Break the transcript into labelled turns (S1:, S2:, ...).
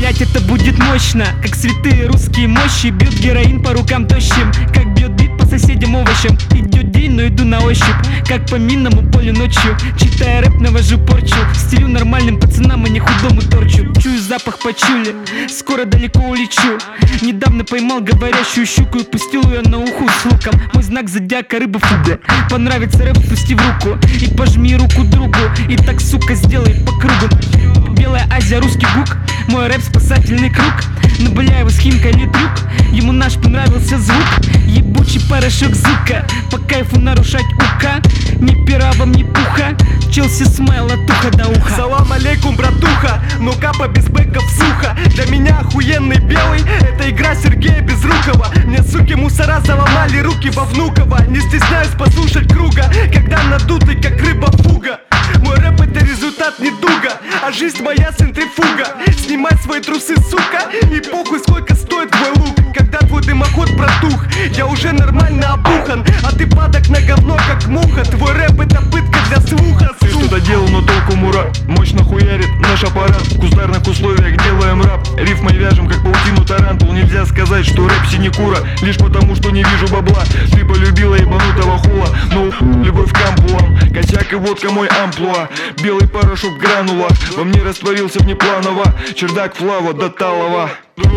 S1: Блять, это будет мощно, как святые русские мощи. Бьет героин по рукам тощим, как бьет бит по соседям овощам. Идет день, но иду на ощупь, как по минному полю ночью. Читая рэп, навожу порчу, стелю нормальным пацанам, а не худому торчу. Чую запах почули, скоро далеко улечу. Недавно поймал говорящую щуку и пустил ее на уху с луком. Мой знак зодиака рыба фуга. Понравится рэп, спусти в руку и пожми руку другу. И так, сука, сделай по кругу. Белая Азия, русский гук, мой рэп спасательный круг. На Беляева с Химкой или трюк, ему наш понравился звук. Ебучий порошок звука, по кайфу нарушать УК. Ни пера вам, ни пуха, Челси смайл от уха до уха.
S2: Салам алейкум, братуха, ну капа без бэков сухо. Для меня охуенный белый, это игра Сергея Безрукова. Мне, суки, мусора заломали руки во Внуково. Не стесняюсь послушать круга, когда надутый, как рыба фуга. Мой рэп это результат недуга, а жизнь моя центрифуга. Снимай свои трусы, сука, и похуй сколько стоит твой лук. Когда твой дымоход протух, я уже нормально обухан, а ты падок на говно как муха. Твой рэп это пытка для слуха.
S3: Ты что-то делал, но толку мура. Мощно хуярит наш аппарат. В кустарных условиях делаем рап. Рифмой вяжем, как паутину тарантул. Нельзя сказать, что рэп синекура, лишь потому, что не вижу бабла. Ты полюбила ебанутого хула, но любовь к ампулам. Косяк и водка мой амплуа. Белый порошок гранула во мне растворился внепланово. Чердак Флава до Талова.